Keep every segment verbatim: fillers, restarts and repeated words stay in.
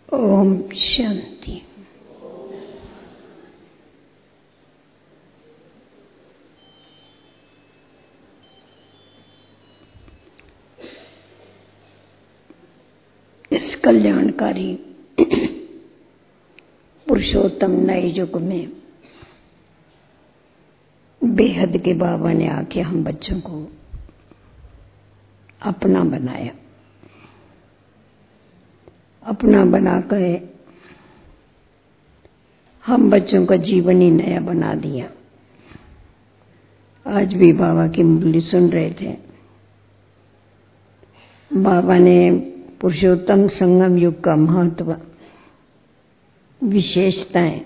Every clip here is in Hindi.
ओम शांति। इस कल्याणकारी पुरुषोत्तम नए युग में बेहद के बाबा ने आके हम बच्चों को अपना बनाया। अपना बनाकर हम बच्चों का जीवन ही नया बना दिया। आज भी बाबा की मुरली सुन रहे थे। बाबा ने पुरुषोत्तम संगम युग का महत्व, विशेषताएं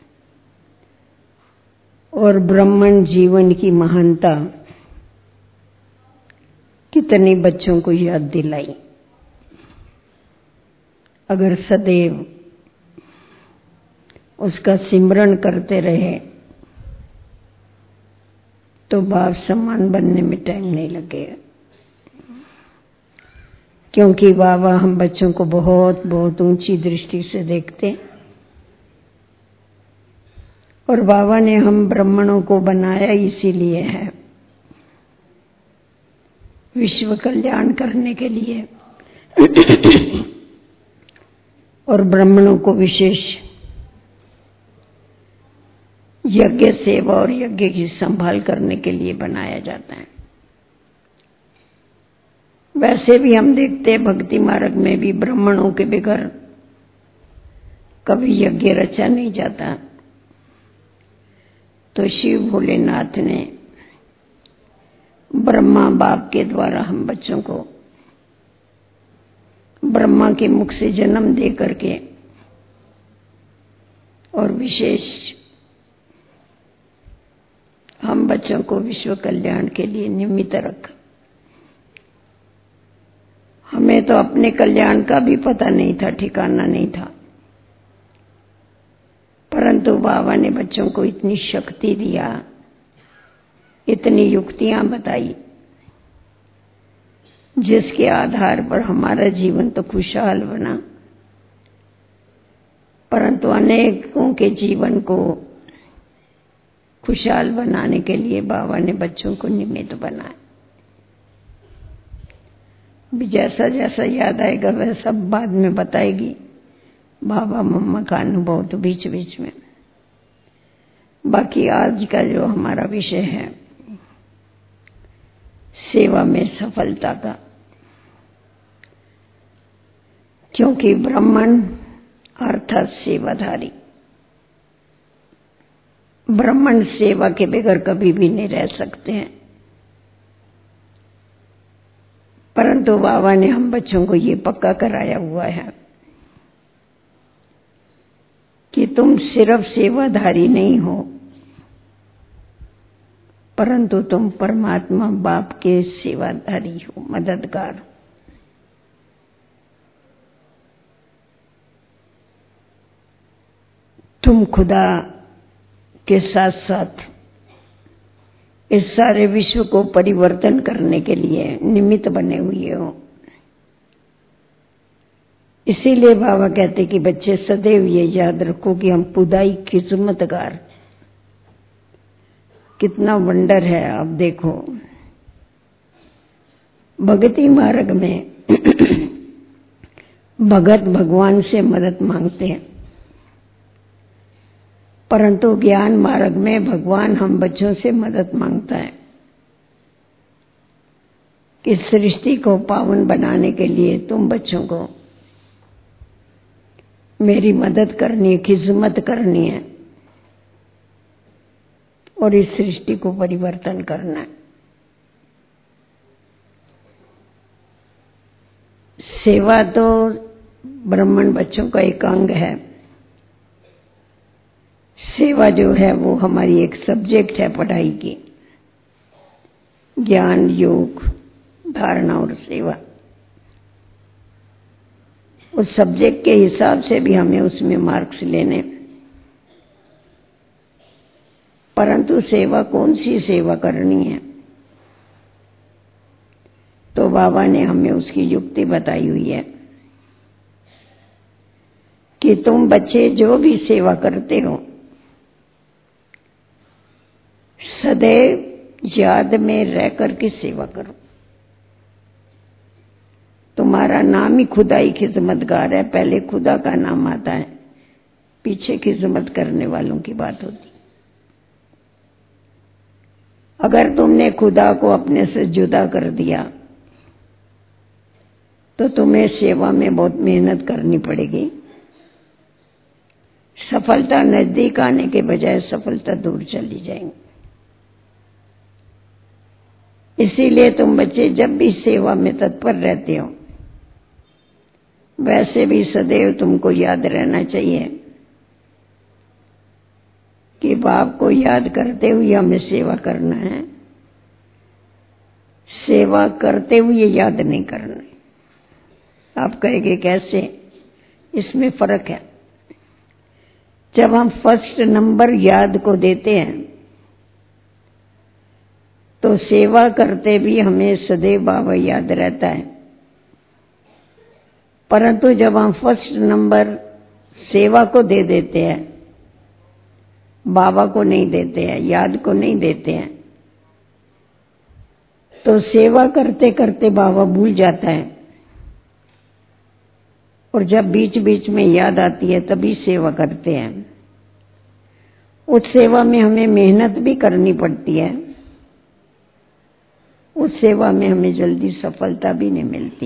और ब्राह्मण जीवन की महानता कितने बच्चों को याद दिलाई। अगर सदैव उसका सिमरण करते रहे तो बाप समान बनने में टाइम नहीं लगेगा, क्योंकि बाबा हम बच्चों को बहुत बहुत ऊंची दृष्टि से देखते और बाबा ने हम ब्राह्मणों को बनाया इसीलिए है, विश्व कल्याण करने के लिए और ब्राह्मणों को विशेष यज्ञ सेवा और यज्ञ की संभाल करने के लिए बनाया जाता है। वैसे भी हम देखते हैं भक्ति मार्ग में भी ब्राह्मणों के बगैर कभी यज्ञ रचा नहीं जाता। तो शिव भोलेनाथ ने ब्रह्मा बाप के द्वारा हम बच्चों को ब्रह्मा के मुख से जन्म दे करके और विशेष हम बच्चों को विश्व कल्याण के लिए निमित्त रखा। हमें तो अपने कल्याण का भी पता नहीं था, ठिकाना नहीं था, परंतु बाबा ने बच्चों को इतनी शक्ति दिया, इतनी युक्तियां बताई, जिसके आधार पर हमारा जीवन तो खुशहाल बना, परंतु अनेकों के जीवन को खुशहाल बनाने के लिए बाबा ने बच्चों को निमित्त बनाया। जैसा जैसा याद आएगा वह सब बाद में बताएगी बाबा मम्मा का अनुभव तो बीच बीच में। बाकी आज का जो हमारा विषय है सेवा में सफलता का, क्योंकि ब्राह्मण अर्थात सेवाधारी, ब्राह्मण सेवा के बगैर कभी भी नहीं रह सकते हैं। परंतु बाबा ने हम बच्चों को ये पक्का कराया हुआ है कि तुम सिर्फ सेवाधारी नहीं हो, परंतु तुम परमात्मा बाप के सेवाधारी हो, मददगार। तुम खुदा के साथ साथ इस सारे विश्व को परिवर्तन करने के लिए निमित्त बने हुए हो। इसीलिए बाबा कहते कि बच्चे सदैव ये याद रखो कि हम खुदाई खिदमतगार। कितना वंडर है। अब देखो भक्ति मार्ग में भगत भगवान से मदद मांगते हैं, परंतु ज्ञान मार्ग में भगवान हम बच्चों से मदद मांगता है कि सृष्टि को पावन बनाने के लिए तुम बच्चों को मेरी मदद करनी है, खिदमत करनी है और इस सृष्टि को परिवर्तन करना है। सेवा तो ब्राह्मण बच्चों का एक अंग है। सेवा जो है वो हमारी एक सब्जेक्ट है पढ़ाई की, ज्ञान, योग, धारणा और सेवा। उस सब्जेक्ट के हिसाब से भी हमें उसमें मार्क्स लेने, परंतु सेवा कौन सी सेवा करनी है तो बाबा ने हमें उसकी युक्ति बताई हुई है। कि तुम बच्चे जो भी सेवा करते हो सदैव याद में रह करके सेवा करो। तुम्हारा नाम ही खुदाई खिदमतगार है। पहले खुदा का नाम आता है, पीछे खिदमत करने वालों की बात होती। अगर तुमने खुदा को अपने से जुदा कर दिया तो तुम्हें सेवा में बहुत मेहनत करनी पड़ेगी। सफलता नजदीक आने के बजाय सफलता दूर चली जाएगी। इसीलिए तुम बच्चे जब भी सेवा में तत्पर रहते हो, वैसे भी सदैव तुमको याद रहना चाहिए कि बाप को याद करते हुए हमें सेवा करना है, सेवा करते हुए याद नहीं करना है। आप कहेंगे कैसे? इसमें फर्क है। जब हम फर्स्ट नंबर याद को देते हैं तो सेवा करते भी हमें सदैव बाबा याद रहता है, परंतु जब हम फर्स्ट नंबर सेवा को दे देते हैं, बाबा को नहीं देते हैं, याद को नहीं देते हैं, तो सेवा करते करते बाबा भूल जाता है और जब बीच बीच में याद आती है तभी सेवा करते हैं। उस सेवा में हमें मेहनत भी करनी पड़ती है, उस सेवा में हमें जल्दी सफलता भी नहीं मिलती।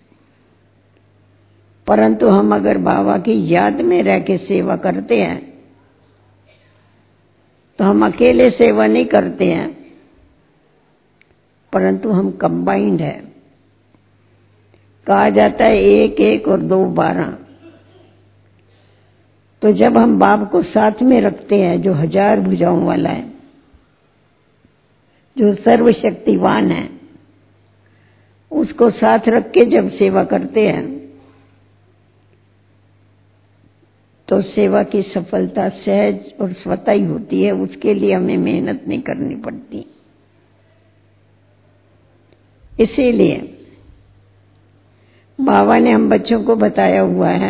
परंतु हम अगर बाबा की याद में रह के सेवा करते हैं तो हम अकेले सेवा नहीं करते हैं, परंतु हम कंबाइंड है। कहा जाता है एक एक और दो बारह। तो जब हम बाप को साथ में रखते हैं, जो हजार भुजाओं वाला है, जो सर्वशक्तिवान है, उसको साथ रख के जब सेवा करते हैं तो सेवा की सफलता सहज और स्वतः ही होती है। उसके लिए हमें मेहनत नहीं करनी पड़ती। इसीलिए बाबा ने हम बच्चों को बताया हुआ है,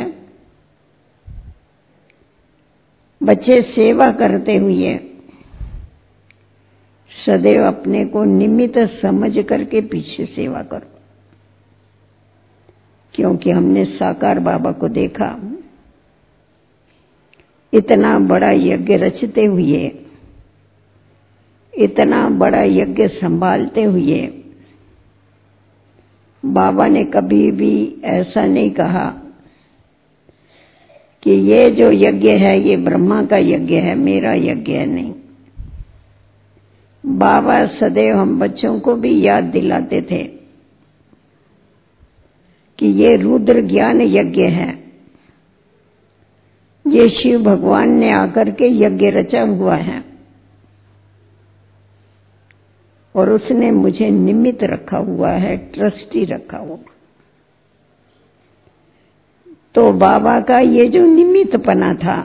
बच्चे सेवा करते हुए सदैव अपने को निमित्त समझ करके पीछे सेवा करो। क्योंकि हमने साकार बाबा को देखा, इतना बड़ा यज्ञ रचते हुए, इतना बड़ा यज्ञ संभालते हुए बाबा ने कभी भी ऐसा नहीं कहा कि ये जो यज्ञ है ये ब्रह्मा का यज्ञ है, मेरा यज्ञ है। नहीं, बाबा सदैव हम बच्चों को भी याद दिलाते थे कि ये रुद्र ज्ञान यज्ञ है, ये शिव भगवान ने आकर के यज्ञ रचा हुआ है और उसने मुझे निमित्त रखा हुआ है, ट्रस्टी रखा हुआ। तो बाबा का ये जो निमित्तपना था,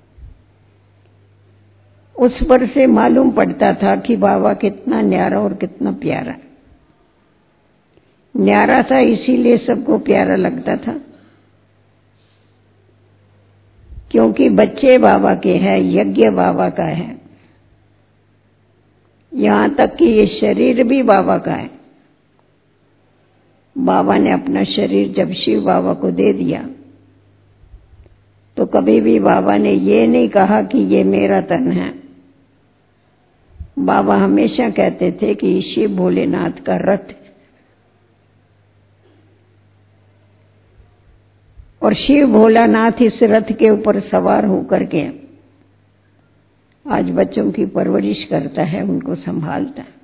उस पर से मालूम पड़ता था कि बाबा कितना न्यारा और कितना प्यारा। न्यारा था इसीलिए सबको प्यारा लगता था, क्योंकि बच्चे बाबा के हैं, यज्ञ बाबा का है। यहां तक कि ये शरीर भी बाबा का है। बाबा ने अपना शरीर जब शिव बाबा को दे दिया तो कभी भी बाबा ने ये नहीं कहा कि ये मेरा तन है। बाबा हमेशा कहते थे कि शिव भोलेनाथ का रथ, और शिव भोलानाथ इस रथ के ऊपर सवार होकर के आज बच्चों की परवरिश करता है, उनको संभालता है।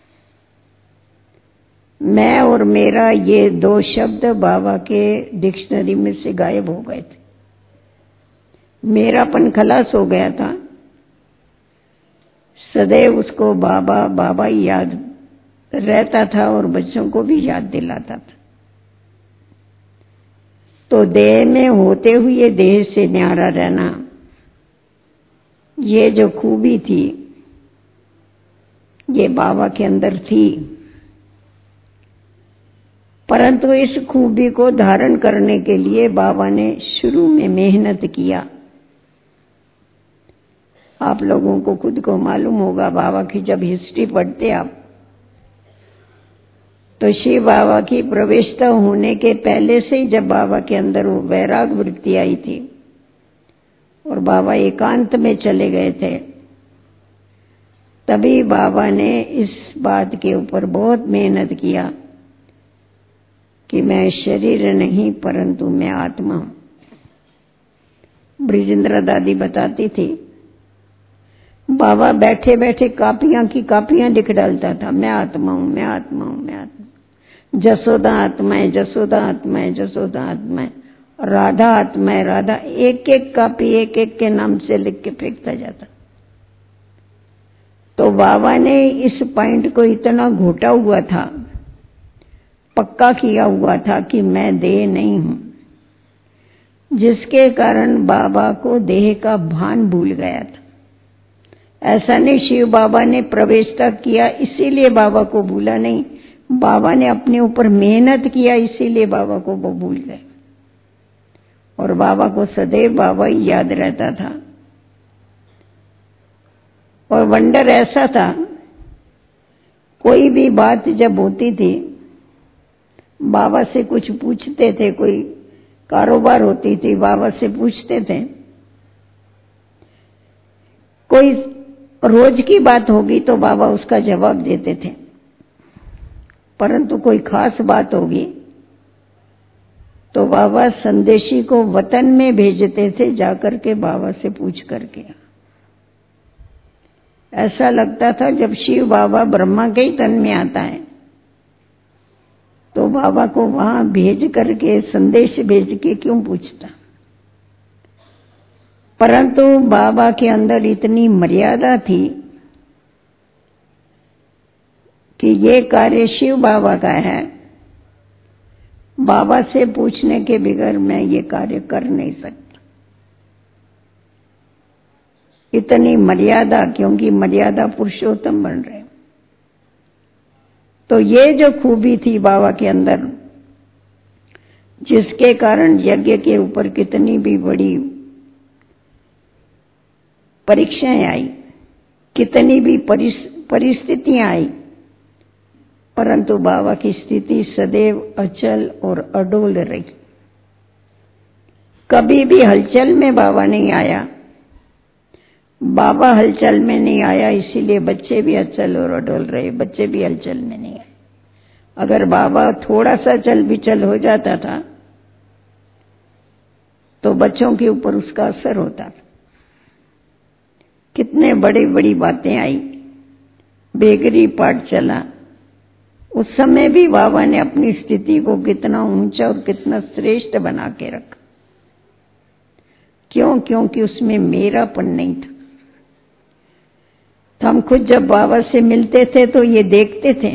मैं और मेरा ये दो शब्द बाबा के डिक्शनरी में से गायब हो गए थे। मेरापन खलास हो गया था। सदैव उसको बाबा बाबा ही याद रहता था और बच्चों को भी याद दिलाता था। तो देह में होते हुए देह से न्यारा रहना, ये जो खूबी थी ये बाबा के अंदर थी, परंतु इस खूबी को धारण करने के लिए बाबा ने शुरू में मेहनत किया। आप लोगों को खुद को मालूम होगा, बाबा की जब हिस्ट्री पढ़ते आप, तो शिव बाबा की प्रवेशता होने के पहले से ही जब बाबा के अंदर वो वैराग वृत्ति आई थी और बाबा एकांत में चले गए थे, तभी बाबा ने इस बात के ऊपर बहुत मेहनत किया कि मैं शरीर नहीं परंतु मैं आत्मा हूं। ब्रिजेंद्र दादी बताती थी, बाबा बैठे बैठे कापियां की कापियां लिख डालता था, मैं आत्मा हूं, मैं आत्मा हूं, मैं आत्मा। जसोदा आत्मा है, जसोदा आत्मा है, जसोदा आत्मा है, राधा आत्मा है, राधा। एक एक कापी एक एक के नाम से लिख के फेंकता जाता। तो बाबा ने इस पॉइंट को इतना घोटा हुआ था, पक्का किया हुआ था कि मैं देह नहीं हूं, जिसके कारण बाबा को देह का भान भूल गया था। ऐसा नहीं शिव बाबा ने प्रवेशता किया इसीलिए बाबा को भूला नहीं, बाबा ने अपने ऊपर मेहनत किया इसीलिए बाबा को वो भूल गए। और बाबा को सदैव बाबा ही याद रहता था। और वंडर ऐसा था, कोई भी बात जब होती थी बाबा से कुछ पूछते थे, कोई कारोबार होती थी बाबा से पूछते थे, कोई रोज की बात होगी तो बाबा उसका जवाब देते थे, परंतु कोई खास बात होगी तो बाबा संदेशी को वतन में भेजते थे, जाकर के बाबा से पूछ करके। ऐसा लगता था जब शिव बाबा ब्रह्मा के ही तन में आता है तो बाबा को वहां भेज करके संदेश भेज के क्यों पूछता। परंतु बाबा के अंदर इतनी मर्यादा थी कि ये कार्य शिव बाबा का है, बाबा से पूछने के बगैर मैं ये कार्य कर नहीं सकता। इतनी मर्यादा, क्योंकि मर्यादा पुरुषोत्तम बन रहे। तो ये जो खूबी थी बाबा के अंदर, जिसके कारण यज्ञ के ऊपर कितनी भी बड़ी परीक्षाएं आई, कितनी भी परिस्थितियां आई, परंतु बाबा की स्थिति सदैव अचल और अडोल रही। कभी भी हलचल में बाबा नहीं आया। बाबा हलचल में नहीं आया इसीलिए बच्चे भी अचल और अडोल रहे, बच्चे भी हलचल में नहीं आए। अगर बाबा थोड़ा सा चल विचल हो जाता था तो बच्चों के ऊपर उसका असर होता था। कितने बड़ी बड़ी बातें आई, बेगरी पाठ चला, उस समय भी बाबा ने अपनी स्थिति को कितना ऊंचा और कितना श्रेष्ठ बना के रखा। क्यों? क्योंकि उसमें मेरापन नहीं था। तो हम खुद जब बाबा से मिलते थे तो ये देखते थे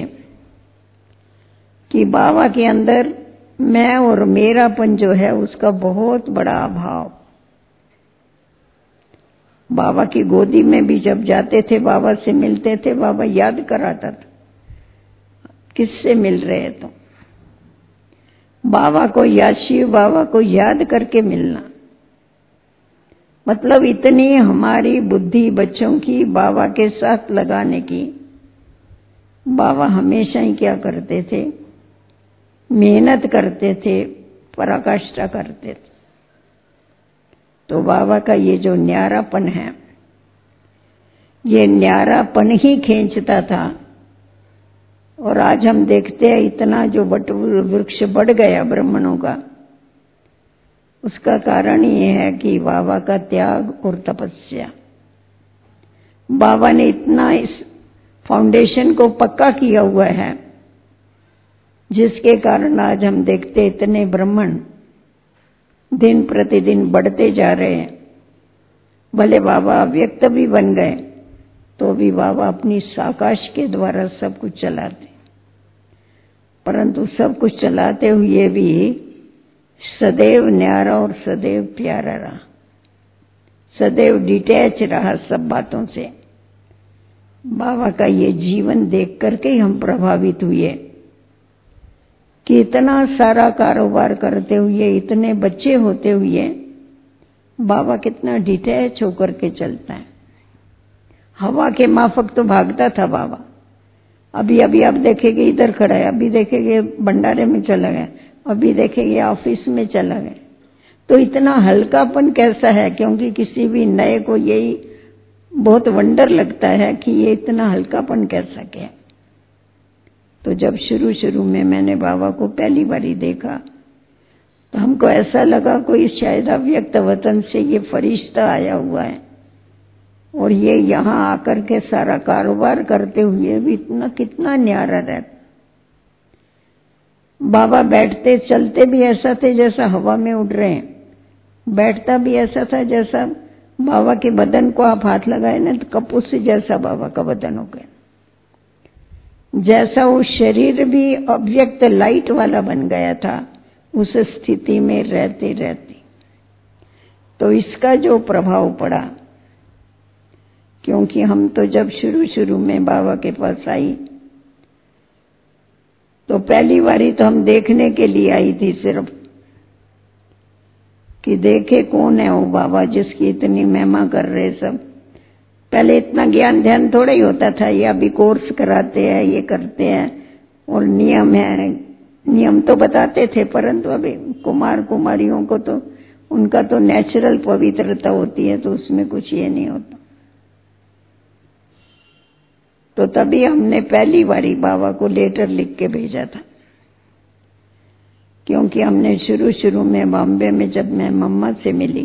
कि बाबा के अंदर मैं और मेरापन जो है उसका बहुत बड़ा अभाव। बाबा की गोदी में भी जब जाते थे, बाबा से मिलते थे, बाबा याद कराता था किससे मिल रहे तो बाबा को याद, शिव बाबा को याद करके मिलना। मतलब इतनी हमारी बुद्धि बच्चों की बाबा के साथ लगाने की। बाबा हमेशा ही क्या करते थे, मेहनत करते थे, पराकाष्ठा करते थे। तो बाबा का ये जो न्यारापन है, ये न्यारापन ही खींचता था। और आज हम देखते हैं इतना जो वट वृक्ष बढ़ गया ब्राह्मणों का, उसका कारण ये है कि बाबा का त्याग और तपस्या। बाबा ने इतना इस फाउंडेशन को पक्का किया हुआ है, जिसके कारण आज हम देखते इतने ब्राह्मण दिन प्रतिदिन बढ़ते जा रहे हैं। भले बाबा अव्यक्त भी बन गए तो भी बाबा अपनी साकाश के द्वारा सब कुछ चलाते, परंतु सब कुछ चलाते हुए भी सदैव न्यारा और सदैव प्यारा रहा, सदैव डिटैच रहा सब बातों से। बाबा का ये जीवन देख करके हम प्रभावित हुए कि इतना सारा कारोबार करते हुए, इतने बच्चे होते हुए बाबा कितना डिटैच होकर के चलता है। हवा के माफक तो भागता था बाबा। अभी अभी आप देखेंगे इधर खड़ा है, अभी देखेंगे भंडारे में चला गया, अभी देखेंगे ऑफिस में चला गया। तो इतना हल्कापन कैसा है, क्योंकि किसी भी नए को यही बहुत वंडर लगता है कि ये इतना हल्कापन कैसा क्या। तो जब शुरू शुरू में मैंने बाबा को पहली बारी देखा तो हमको ऐसा लगा कोई शायद अव्यक्त वतन से ये फरिश्ता आया हुआ है और ये यहाँ आकर के सारा कारोबार करते हुए भी इतना कितना न्यारा रहता। बाबा बैठते चलते भी ऐसा थे जैसा हवा में उड़ रहे हैं, बैठता भी ऐसा था जैसा बाबा के बदन को आप हाथ लगाए ना तो कपूस जैसा बाबा का बदन हो गया, जैसा वो शरीर भी अव्यक्त लाइट वाला बन गया था उस स्थिति में रहते रहते। तो इसका जो प्रभाव पड़ा, क्योंकि हम तो जब शुरू शुरू में बाबा के पास आई तो पहली बारी तो हम देखने के लिए आई थी, सिर्फ कि देखे कौन है वो बाबा जिसकी इतनी महिमा कर रहे सब। पहले इतना ज्ञान ध्यान थोड़ा ही होता था, ये अभी कोर्स कराते हैं, ये करते हैं और नियम है, नियम तो बताते थे, परंतु अभी कुमार कुमारियों को तो उनका तो नेचुरल पवित्रता होती है, तो उसमें कुछ ये नहीं होता। तो तभी हमने पहली बारी बाबा को लेटर लिख के भेजा था, क्योंकि हमने शुरू शुरू में बॉम्बे में जब मैं मम्मा से मिली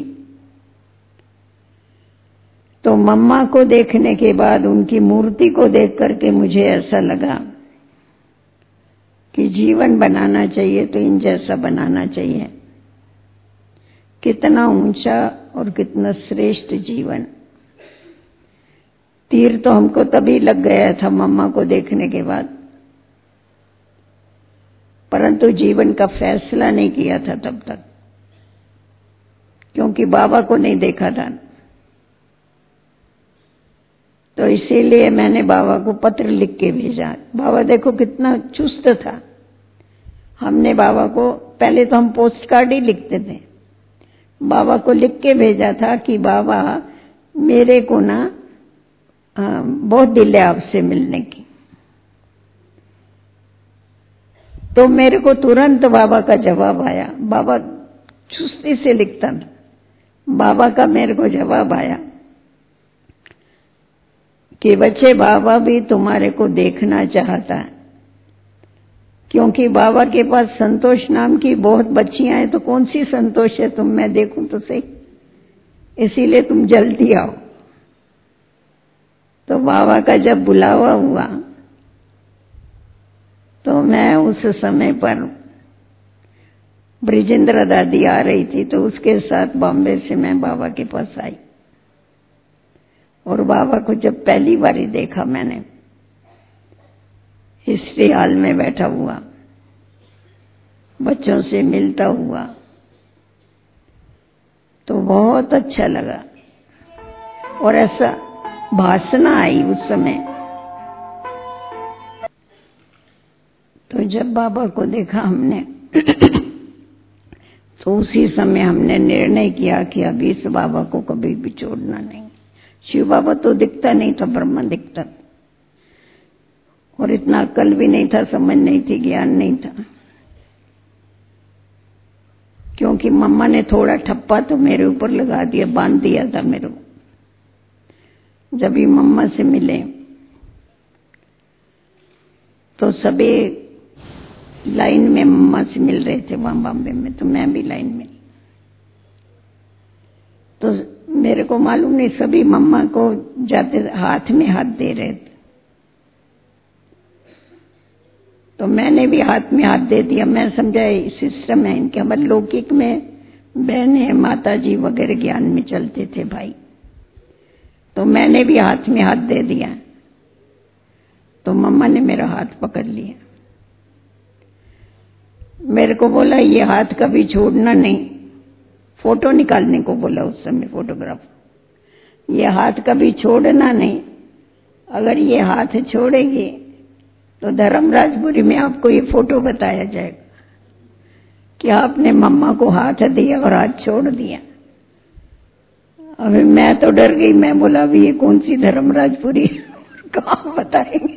तो मम्मा को देखने के बाद उनकी मूर्ति को देख करके मुझे ऐसा लगा कि जीवन बनाना चाहिए तो इन जैसा बनाना चाहिए। कितना ऊंचा और कितना श्रेष्ठ जीवन। तीर तो हमको तभी लग गया था मम्मा को देखने के बाद, परंतु जीवन का फैसला नहीं किया था तब तक, क्योंकि बाबा को नहीं देखा था। तो इसीलिए मैंने बाबा को पत्र लिख के भेजा। बाबा देखो कितना चुस्त था। हमने बाबा को पहले तो हम पोस्ट कार्ड ही लिखते थे, बाबा को लिख के भेजा था कि बाबा मेरे को ना बहुत दिल है आपसे मिलने की। तो मेरे को तुरंत बाबा का जवाब आया। बाबा चुस्ती से लिखता था। बाबा का मेरे को जवाब आया कि बच्चे बाबा भी तुम्हारे को देखना चाहता है, क्योंकि बाबा के पास संतोष नाम की बहुत बच्चियां हैं, तो कौन सी संतोष है तुम, मैं देखूं तो सही, इसीलिए तुम जल्दी आओ। तो बाबा का जब बुलावा हुआ तो मैं उस समय पर ब्रिजेंद्र दादी आ रही थी, तो उसके साथ बॉम्बे से मैं बाबा के पास आई। और बाबा को जब पहली बारी देखा मैंने हिस्ट्री हॉल में बैठा हुआ, बच्चों से मिलता हुआ, तो बहुत अच्छा लगा। और ऐसा भाषणा आई उस समय। तो जब बाबा को देखा हमने तो उसी समय हमने निर्णय किया कि अभी इस बाबा को कभी भी छोड़ना नहीं। शिव बाबा तो दिखता नहीं था, ब्रह्म दिखता था, और इतना अक्ल भी नहीं था, समझ नहीं थी, ज्ञान नहीं था, क्योंकि मम्मा ने थोड़ा ठप्पा तो मेरे ऊपर लगा दिया, बांध दिया था मेरे को। जब भी मम्मा से मिले तो सभी लाइन में मम्मा से मिल रहे थे वहां बॉम्बे में, तो मैं भी लाइन में। तो मेरे को मालूम नहीं, सभी मम्मा को जाते हाथ में हाथ दे रहे थे, तो मैंने भी हाथ में हाथ दे दिया। मैं समझा सिस्टम है इनके, हमारे लौकिक में बहनें माता जी वगैरह ज्ञान में चलते थे भाई, तो मैंने भी हाथ में हाथ दे दिया। तो मम्मा ने मेरा हाथ पकड़ लिया, मेरे को बोला ये हाथ कभी छोड़ना नहीं, फोटो निकालने को बोला उस समय फोटोग्राफ, ये हाथ कभी छोड़ना नहीं, अगर ये हाथ छोड़ेगी तो धर्मराजपुरी में आपको ये फोटो बताया जाएगा। कि आपने मम्मा को हाथ दिया और हाथ छोड़ दिया। अभी मैं तो डर गई, मैं बोला अभी ये कौन सी धर्मराजपुरी कहाँ बताएंगे।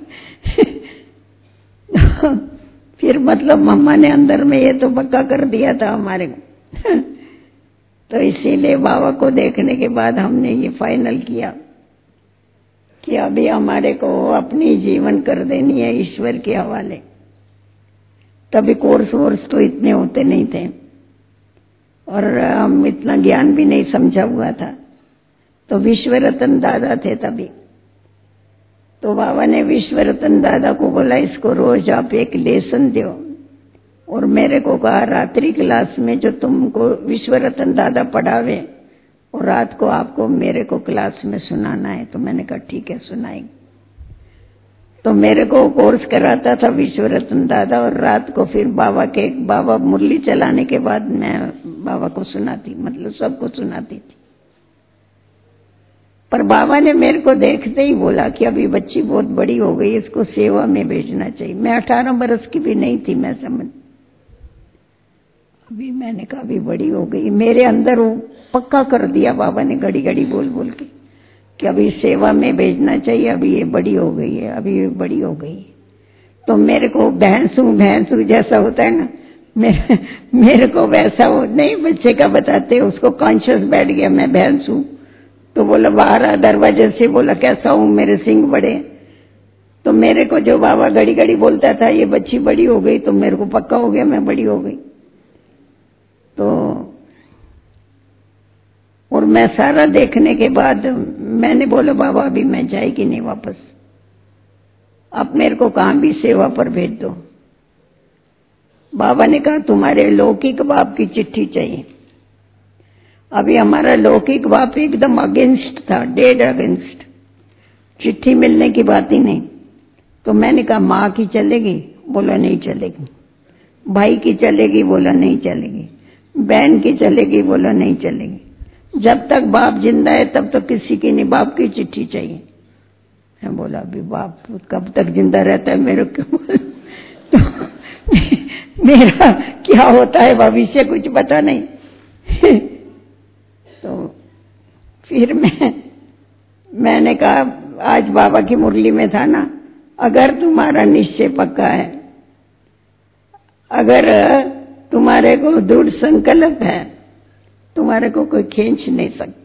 फिर मतलब मम्मा ने अंदर में ये तो पक्का कर दिया था हमारे को। तो इसीलिए बाबा को देखने के बाद हमने ये फाइनल किया कि अभी हमारे को अपनी जीवन कर देनी है ईश्वर के हवाले। तभी कोर्स वोर्स तो इतने होते नहीं थे और हम इतना ज्ञान भी नहीं समझा हुआ था। तो विश्व रतन दादा थे तभी। तो बाबा ने विश्व रतन दादा को बोला इसको रोज आप एक लेसन दो, और मेरे को कहा रात्रि क्लास में जो तुमको विश्व रतन दादा पढ़ावे और रात को आपको मेरे को क्लास में सुनाना है। तो मैंने कहा ठीक है सुनाएंगे। तो मेरे को कोर्स कराता था विश्व रतन दादा, और रात को फिर बाबा के बाबा मुरली चलाने के बाद मैं बाबा को सुनाती, मतलब सबको सुनाती थी। पर बाबा ने मेरे को देखते ही बोला कि अभी बच्ची बहुत बड़ी हो गई, इसको सेवा में भेजना चाहिए। मैं अठारह बरस की भी नहीं थी, मैं समझ अभी मैंने कहा अभी बड़ी हो गई। मेरे अंदर वो पक्का कर दिया बाबा ने घड़ी घड़ी बोल बोल के कि अभी सेवा में भेजना चाहिए, अभी ये बड़ी हो गई है, अभी ये बड़ी हो गई। तो मेरे को भैंसू भैंसू जैसा होता है ना, मेरे, मेरे को वैसा वो नहीं बच्चे का बताते, उसको कॉन्शियस बैठ गया मैं भैंसू। तो बोला बाहर आ दरवाजे से, बोला कैसा हूं, मेरे सिंग बड़े। तो मेरे को जो बाबा घड़ी घड़ी बोलता था ये बच्ची बड़ी हो गई, तो मेरे को पक्का हो गया मैं बड़ी हो गई। तो और मैं सारा देखने के बाद मैंने बोला बाबा अभी मैं जाएगी नहीं वापस, आप मेरे को कहां भी सेवा पर भेज दो। बाबा ने कहा तुम्हारे लौकिक बाप की चिट्ठी चाहिए। अभी हमारा लौकिक बाप एकदम अगेंस्ट था, डेड अगेंस्ट, चिट्ठी मिलने की बात ही नहीं। तो मैंने कहा माँ की चलेगी, बोला नहीं चलेगी। भाई की चलेगी, बोला नहीं चलेगी। बहन की चलेगी, बोला नहीं चलेगी। जब तक बाप जिंदा है तब तक किसी की नहीं, बाप की चिट्ठी चाहिए। मैं बोला अभी बाप कब तक जिंदा रहता है मेरे को तो मेरा क्या होता है भविष्य कुछ पता नहीं। तो फिर मैं मैंने कहा आज बाबा की मुरली में था ना, अगर तुम्हारा निश्चय पक्का है, अगर तुम्हारे को दृढ़ संकल्प है, तुम्हारे को कोई खींच नहीं सकता।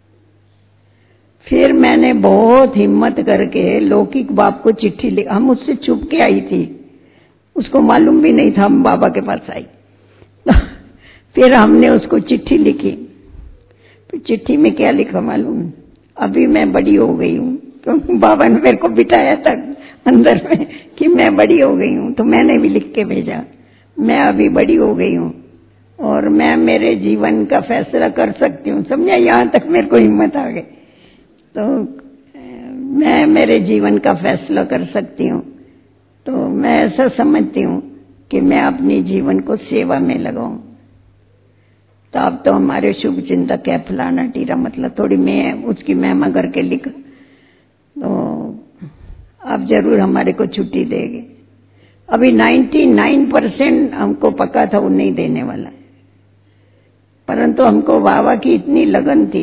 फिर मैंने बहुत हिम्मत करके लौकिक बाप को चिट्ठी लिखी। हम उससे छुप के आई थी, उसको मालूम भी नहीं था हम बाबा के पास आई। फिर हमने उसको चिट्ठी लिखी। तो चिट्ठी में क्या लिखा मालूम, अभी मैं बड़ी हो गई हूँ, क्योंकि बाबा ने मेरे को बिठाया था अंदर में कि मैं बड़ी हो गई हूँ। तो मैंने भी लिख के भेजा, मैं अभी बड़ी हो गई हूँ और मैं मेरे जीवन का फैसला कर सकती हूँ। समझा, यहाँ तक मेरे को हिम्मत आ गई। तो मैं मेरे जीवन का फैसला कर सकती हूँ। तो मैं ऐसा समझती हूँ कि मैं अपनी जीवन को सेवा में लगाऊं। तो अब तो हमारे शुभ चिंतक है फलाना टीरा, मतलब थोड़ी मैं उसकी महिमा करके लिख, तो आप जरूर हमारे को छुट्टी देंगे। अभी निन्यानवे परसेंट हमको पक्का था वो नहीं देने वाला, परंतु हमको बाबा की इतनी लगन थी।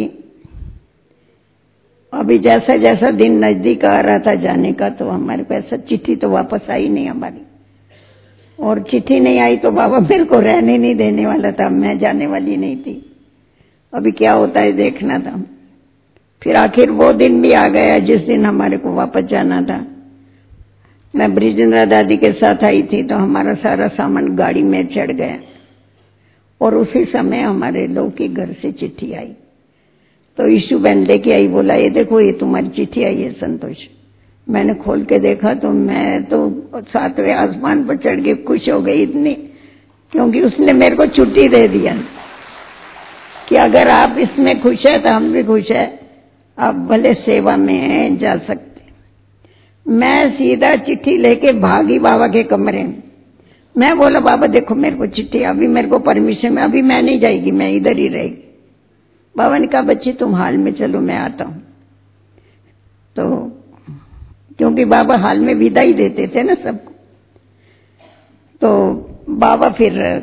अभी जैसा जैसा दिन नजदीक आ रहा था जाने का, तो हमारे को ऐसा चिट्ठी तो वापस आई नहीं हमारी, और चिट्ठी नहीं आई तो बाबा मेरे को रहने नहीं देने वाला था, मैं जाने वाली नहीं थी। अभी क्या होता है देखना था। फिर आखिर वो दिन भी आ गया जिस दिन हमारे को वापस जाना था। मैं ब्रिजेंद्रा दादी के साथ आई थी, तो हमारा सारा सामान गाड़ी में चढ़ गया, और उसी समय हमारे लौकिक घर से चिट्ठी आई। तो ईशु बहन लेके आई, बोला ये देखो ये तुम्हारी चिट्ठी आई है संतोष। मैंने खोल के देखा तो मैं तो सातवें आसमान पर चढ़ के खुश हो गई इतनी, क्योंकि उसने मेरे को छुट्टी दे दिया कि अगर आप इसमें खुश है तो हम भी खुश है, आप भले सेवा में जा सकते। मैं सीधा चिट्ठी लेके भागी बाबा के कमरे में। मैं बोला बाबा देखो मेरे को चिट्ठी, अभी मेरे को परमिशन में, अभी मैं नहीं जाएगी, मैं इधर ही रहेगी। बाबा ने कहा बच्ची तुम हाल में चलो, मैं आता हूं। तो क्योंकि बाबा हाल में विदाई देते थे ना सबको, तो बाबा फिर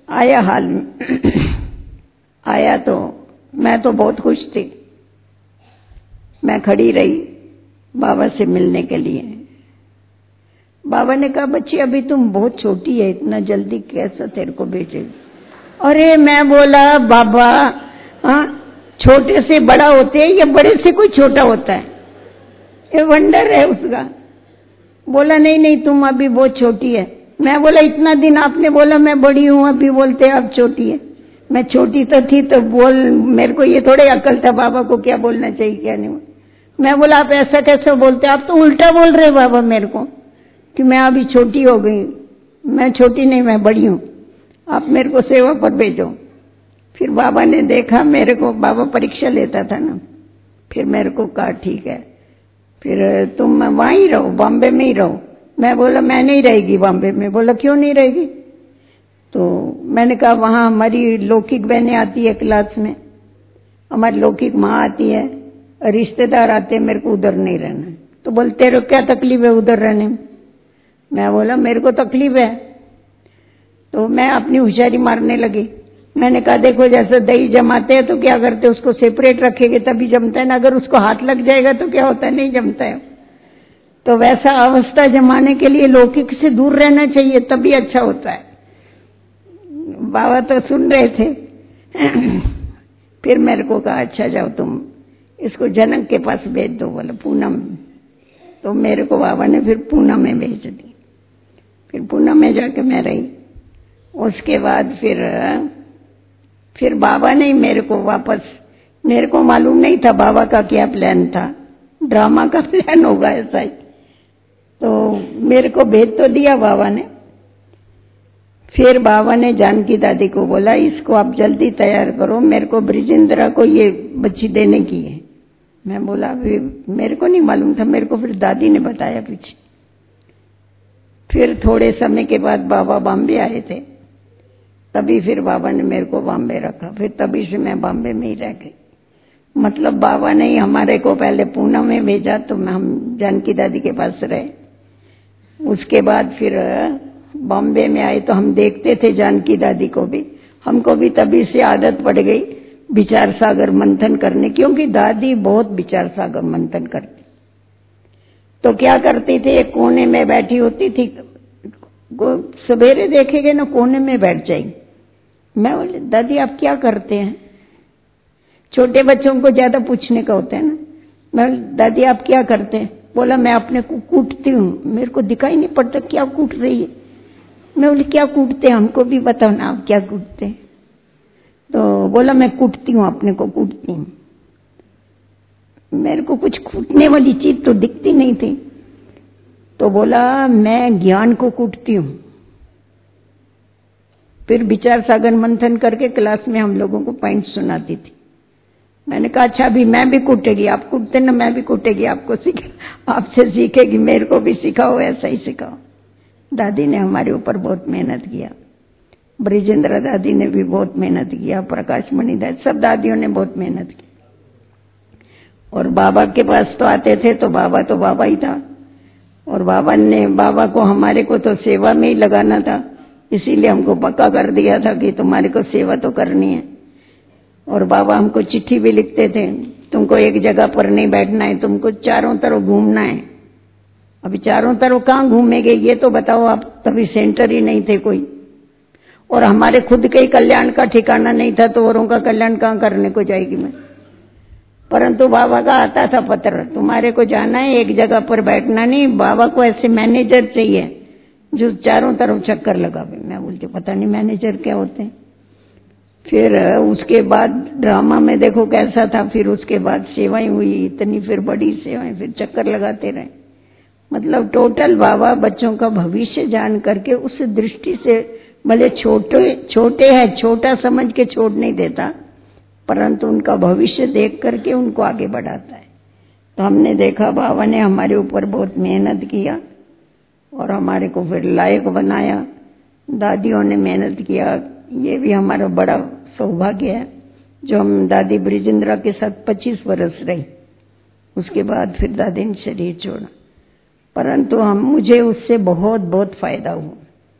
आया हाल में आया तो मैं तो बहुत खुश थी। मैं खड़ी रही बाबा से मिलने के लिए। बाबा ने कहा, बच्ची अभी तुम बहुत छोटी है, इतना जल्दी कैसा तेरे को भेजेगी? अरे मैं बोला, बाबा हाँ, छोटे से बड़ा होते हैं या बड़े से कोई छोटा होता है? ये वंडर है उसका। बोला नहीं नहीं तुम अभी बहुत छोटी है। मैं बोला इतना दिन आपने बोला मैं बड़ी हूं, अभी बोलते आप छोटी है। मैं छोटी तो थी तो बोल, मेरे को ये थोड़े अकल था बाबा को क्या बोलना चाहिए क्या नहीं। मैं बोला आप ऐसा कैसे बोलते, आप तो उल्टा बोल रहे बाबा मेरे को कि मैं अभी छोटी हो गई। मैं छोटी नहीं, मैं बड़ी हूं, आप मेरे को सेवा पर भेजो। फिर बाबा ने देखा मेरे को, बाबा परीक्षा लेता था ना, फिर मेरे को कहा ठीक है, फिर तुम वहीं रहो, बॉम्बे में ही रहो। मैं बोला मैं नहीं रहेगी बॉम्बे में। बोला क्यों नहीं रहेगी? तो मैंने कहा वहां हमारी लौकिक बहनें आती है क्लास में, हमारी लौकिक माँ आती है, रिश्तेदार आते हैं, मेरे को उधर नहीं रहना है। तो बोलते तेरे क्या तकलीफ है उधर रहने में? मैं बोला मेरे को तकलीफ है। तो मैं अपनी होशियारी मारने लगी। मैंने कहा देखो जैसे दही जमाते हैं तो क्या करते, उसको सेपरेट रखेंगे तभी जमता है ना, अगर उसको हाथ लग जाएगा तो क्या होता है, नहीं जमता है। तो वैसा अवस्था जमाने के लिए लौकिक से दूर रहना चाहिए, तभी अच्छा होता है। बाबा तो सुन रहे थे। फिर मेरे को कहा अच्छा जाओ तुम इसको जनक के पास भेज दो, बोले पूनम। तो मेरे को बाबा ने फिर पूना में भेज दी। फिर पूना में जाके मैं रही। उसके बाद फिर फिर बाबा ने मेरे को वापस, मेरे को मालूम नहीं था बाबा का क्या प्लान था, ड्रामा का प्लान होगा ऐसा ही। तो मेरे को भेज तो दिया बाबा ने। फिर बाबा ने जानकी दादी को बोला इसको आप जल्दी तैयार करो, मेरे को ब्रिजेंद्रा को ये बच्ची देने की है। मैं बोला अभी मेरे को नहीं मालूम था, मेरे को फिर दादी ने बताया पीछे। फिर थोड़े समय के बाद बाबा बॉम्बे आए थे, तभी फिर बाबा ने मेरे को बॉम्बे रखा। फिर तभी से मैं बॉम्बे में ही रह गई। मतलब बाबा ने ही हमारे को पहले पूना में भेजा तो हम जानकी दादी के पास रहे। उसके बाद फिर बॉम्बे में आए तो हम देखते थे जानकी दादी को भी, हमको भी तभी से आदत पड़ गई विचार सागर मंथन करने, क्योंकि दादी बहुत विचार सागर मंथन करती। तो क्या करती थी, एक कोने में बैठी होती थी, सवेरे देखेंगे ना कोने में बैठ जाएगी। मैं बोले दादी आप क्या करते हैं? छोटे बच्चों को ज्यादा पूछने का होता है ना। मैं दादी आप क्या करते हैं? बोला मैं अपने को कूटती हूँ, मेरे को दिखाई नहीं पड़ता क्या कूट रही है। मैं बोली क्या कूटते हैं, हमको भी बताओ ना आप क्या कूटते हैं। तो बोला मैं कूटती हूँ, अपने को कूटती हूँ। मेरे को कुछ कूटने वाली चीज तो दिखती नहीं थी। तो बोला मैं ज्ञान को कूटती हूँ। फिर विचार सागर मंथन करके क्लास में हम लोगों को पॉइंट सुनाती थी। मैंने कहा अच्छा अभी मैं भी कूटेगी, आप कूटते ना मैं भी कूटेगी, आपको सीख आपसे सीखेगी, मेरे को भी सिखाओ, ऐसा ही सिखाओ। दादी ने हमारे ऊपर बहुत मेहनत किया, ब्रिजेंद्र दादी ने भी बहुत मेहनत किया, प्रकाश मणि दादी, सब दादियों ने बहुत मेहनत की। और बाबा के पास तो आते थे तो बाबा तो बाबा ही था, और बाबा ने बाबा को हमारे को तो सेवा में ही लगाना था, इसीलिए हमको पक्का कर दिया था कि तुम्हारे को सेवा तो करनी है। और बाबा हमको चिट्ठी भी लिखते थे, तुमको एक जगह पर नहीं बैठना है, तुमको चारों तरफ घूमना है। अभी चारों तरफ कहाँ घूमेंगे ये तो बताओ आप, तभी सेंटर ही नहीं थे कोई, और हमारे खुद के ही कल्याण का ठिकाना नहीं था, तो औरों का कल्याण कहाँ करने को जाएगी मैं। परंतु बाबा का आता था पत्र, तुम्हारे को जाना है, एक जगह पर बैठना नहीं। बाबा को ऐसे मैनेजर चाहिए जो चारों तरफ चक्कर लगावे। मैं बोलती पता नहीं मैनेजर क्या होते हैं। फिर उसके बाद ड्रामा में देखो कैसा था, फिर उसके बाद सेवाएं हुई इतनी, फिर बड़ी सेवाएं, फिर चक्कर लगाते रहे। मतलब टोटल बाबा बच्चों का भविष्य जान करके उस दृष्टि से, भले छोटे छोटे है छोटा समझ के छोड़ नहीं देता, परंतु उनका भविष्य देख करके उनको आगे बढ़ाता है। तो हमने देखा बाबा ने हमारे ऊपर बहुत मेहनत किया और हमारे को फिर लायक बनाया। दादियों ने मेहनत किया, ये भी हमारा बड़ा सौभाग्य है जो हम दादी ब्रिजेंद्रा के साथ पच्चीस वर्ष रही। उसके बाद फिर दादी ने शरीर छोड़ा, परंतु हम मुझे उससे बहुत बहुत फायदा हुआ।